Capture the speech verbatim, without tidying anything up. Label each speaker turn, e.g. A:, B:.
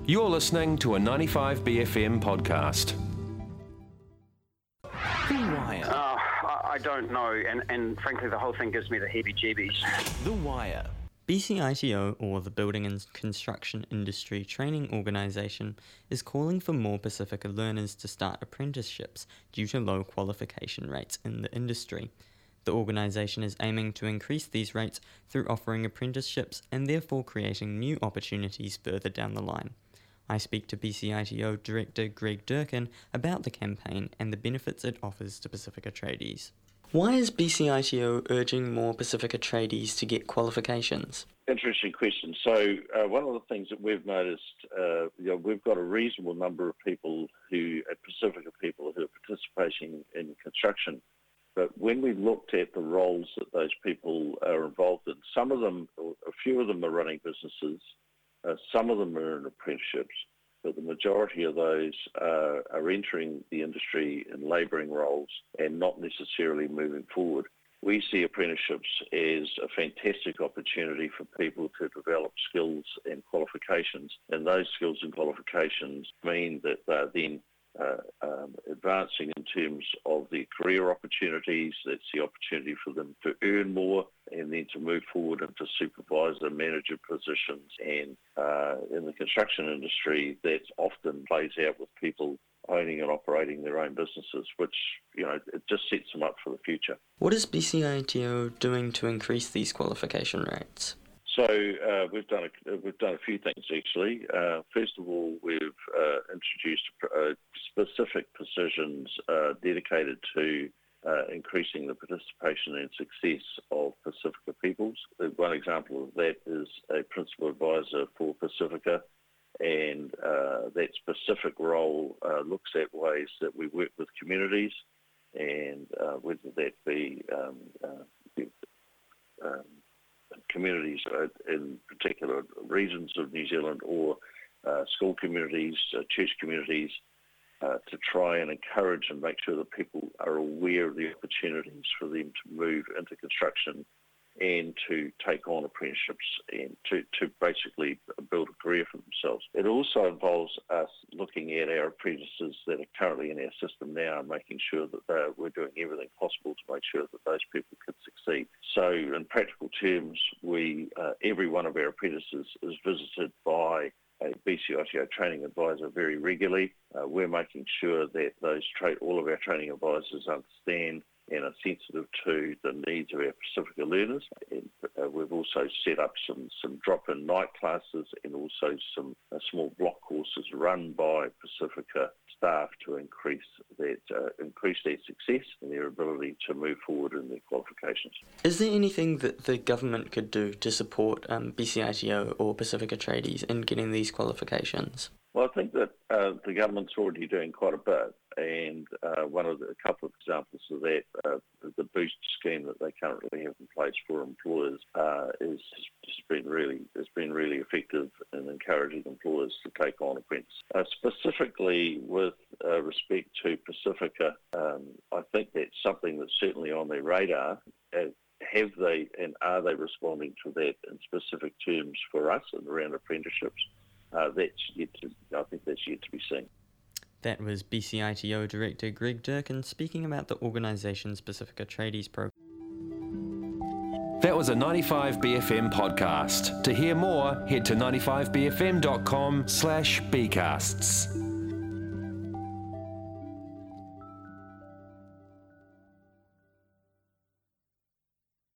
A: You're listening to a ninety-five B F M podcast.
B: The Wire.
C: Uh, I, I don't know, and, and frankly the whole thing gives me the heebie-jeebies.
B: The Wire.
D: B C I T O, or the Building and Construction Industry Training Organisation, is calling for more Pacifica learners to start apprenticeships due to low qualification rates in the industry. The organisation is aiming to increase these rates through offering apprenticeships and therefore creating new opportunities further down the line. I speak to B C I T O Director Greg Durkin about the campaign and the benefits it offers to Pacifica tradies. Why is B C I T O urging more Pacifica tradies to get qualifications?
E: Interesting question. So uh, one of the things that we've noticed, uh, you know, we've got a reasonable number of people who, uh, Pacifica people who are participating in construction. But when we looked at the roles that those people are involved in, some of them, a few of them are running businesses, uh, some of them are in apprenticeships, but the majority of those uh, are entering the industry in labouring roles and not necessarily moving forward. We see apprenticeships as a fantastic opportunity for people to develop skills and qualifications, and those skills and qualifications mean that they're then Uh, um, advancing in terms of their career opportunities. That's the opportunity for them to earn more and then to move forward into supervisor, manager positions. And uh, in the construction industry, that often plays out with people owning and operating their own businesses, which, you know, it just sets them up for the future.
D: What is B C I T O doing to increase these qualification rates?
E: So uh, we've done a, we've done a few things actually. Uh, first of all, we've uh, introduced uh, specific positions uh, dedicated to uh, increasing the participation and success of Pacifica peoples. One example of that is a principal advisor for Pacifica, and uh, that specific role uh, looks at ways that we work with communities, and uh, whether that be um, uh, um, communities in particular regions of New Zealand or uh, school communities, uh, church communities, uh, to try and encourage and make sure that people are aware of the opportunities for them to move into construction and to take on apprenticeships and to, to basically build a career for themselves. It also involves us looking at our apprentices that are currently in our system now and making sure that we're doing everything possible to make sure that those people can succeed. So in practical terms, we uh, every one of our apprentices is visited by a B C I T O training advisor very regularly. Uh, we're making sure that those tra- all of our training advisors understand and are sensitive to the needs of our Pacifica learners. And, uh, we've also set up some, some drop-in night classes and also some uh, small block courses run by Pacifica staff to increase that uh, increase their success and their ability to move forward in their qualifications.
D: Is there anything that the government could do to support um, B C I T O or Pacifica tradies in getting these qualifications?
E: Well, I think that uh, the government's already doing quite a bit, and uh, one of the, a couple of examples of that, uh, the Boost scheme that they currently have in place for employers, uh, is has been really has been really effective in encouraging employers to take on apprentices. Uh, specifically with uh, respect to Pacifica, um, I think that's something that's certainly on their radar. Uh, have they and are they responding to that in specific terms for us and around apprenticeships? Uh, that's yet to, I think that's yet to be seen.
D: That was B C I T O Director Greg Durkin speaking about the organisation's Pacifica Tradies program.
A: That was a ninety-five B F M podcast. To hear more, head to ninety-five b f m dot com slash bcasts.